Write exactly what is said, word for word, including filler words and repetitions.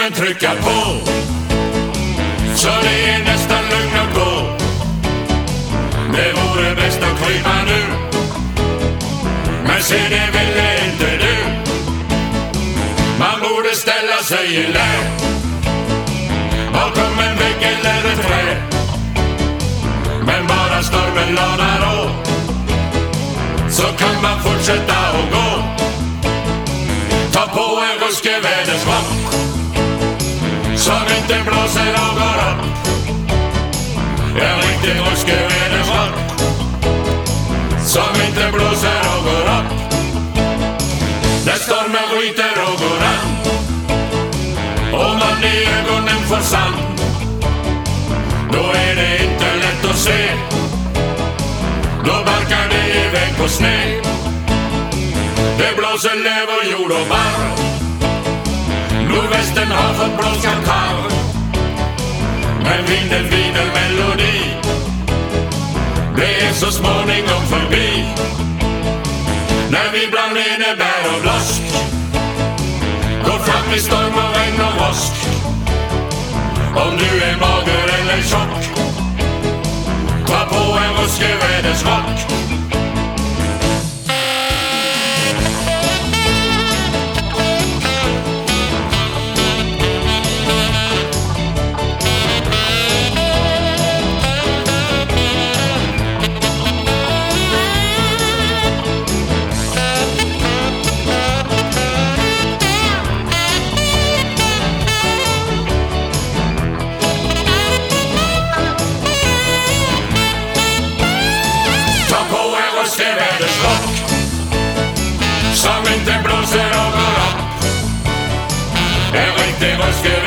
men trycka på, så det är nästan lugn att gå. Det vore bäst att krypa nu, men se det ville inte du. Man borde ställa sig i lä bakom en vägg eller ett träd, men bara stormen lanar av, så kan man fortsätta och gå. Ta på en ruskig vädersrock som inte blåser och går upp. En riktig ruskig vädersrock som inte blåser och går upp. Där stormen ryter och går an, och man i ögonen får sand. Då är det inte lätt att se, då barkar det iväg på sned. Det blåser löv och jord och barr, nordvästen har fått blåska kall. Men vinden vinner melodi, det är så småningom förbi. När vi bland enebär och blåsk går fram i storm och regn och rosk. Om du är mager eller tjock, ta på en ruskig vädersrock. Som inte blåser och går upp. En riktig ruskig